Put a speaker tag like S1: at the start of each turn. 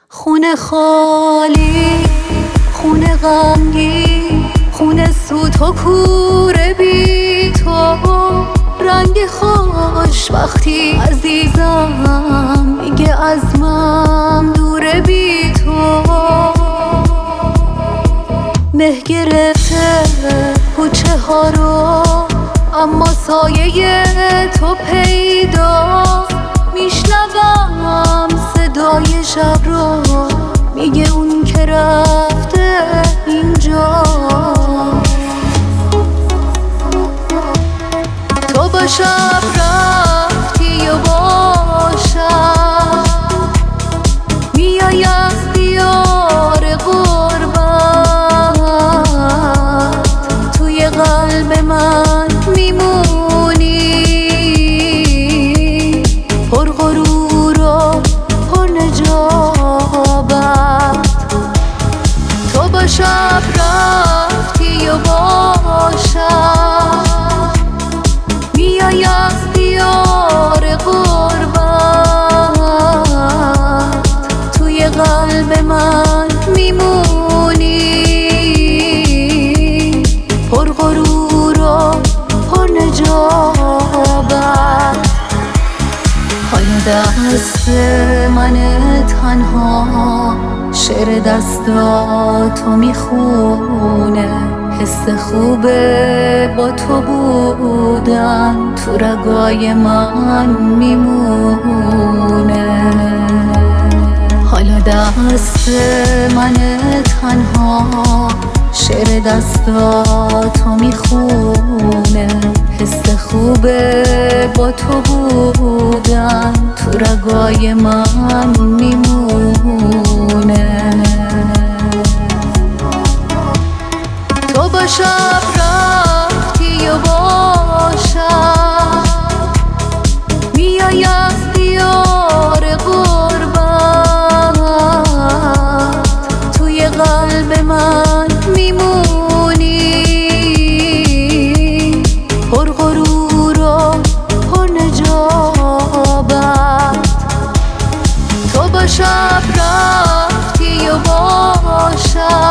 S1: خونه خالی، خونه غمگین، خونه سوت و کوره بی تو، رنگ خوش وقتی عزیزم میگه از من دوره بی تو. مه گرفته کوچه ها رو، اما سایه تو پیدا. میشنوم صدای شب رو، میگه اون که رفته اینجا. تو با شب رفتی و با شب میای از دیار غربت، توی قلب من میمونی، پر غرور و پر نجابت. تو با شب رفتی و با شب میای از دیار غربت، توی قلب من میمونی، پر غرور و پر نجابت. حالا دست من تنها شعر دستاتو میخونه، حس خوبه با تو بودن تو رگای من میمونه. حالا دست من تنها شعر دستاتو میخونه، حس خوبه با تو بودن تو رگای من میمونه. تو با شب رفتی و با شب میای از دیار غربت، توی قلب من میمونی، پر غرور و پر نجابت. تو با شب رفتی و با شب